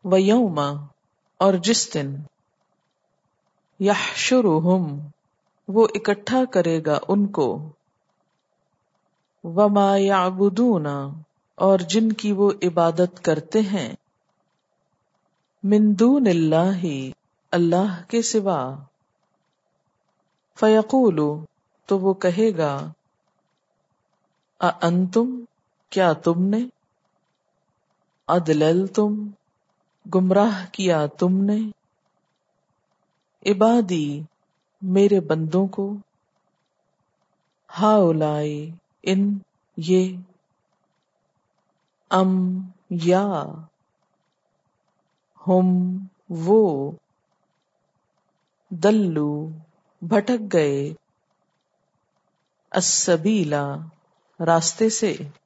व यौमा और जिस दिन यहशुरुहुम वो इकट्ठा करेगा उनको, वमा याबुदूना और जिनकी वो इबादत करते हैं, मिन दूनिल्लाहि अल्लाह के सिवा, फयकूलु तो वो कहेगा, अअंतुम क्या तुमने, अदललतुम गुमराह किया तुमने, इबादी मेरे बंदों को, हाउलाई इन ये, अम या, हुम वो, दल्लू भटक गए, अस्सबीला रास्ते से।